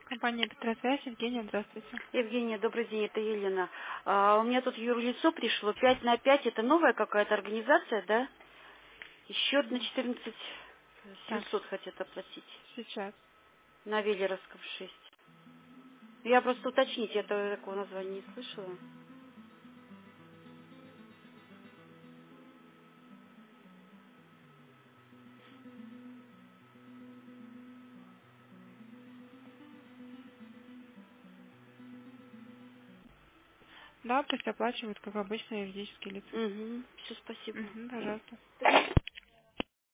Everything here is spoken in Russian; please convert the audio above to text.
Компания Петросвязь, Евгения, здравствуйте. Евгения, добрый день, это Елена. У меня тут юрлицо пришло, 5 на 5, это новая какая-то организация, да? И счет на 14 Так, 700 хотят оплатить. сейчас. На Велеровском 6. Я просто уточнить, я такого названия не слышала. Да, пусть оплачивают, как обычно, юридические лица. Угу, все, спасибо. Угу, пожалуйста.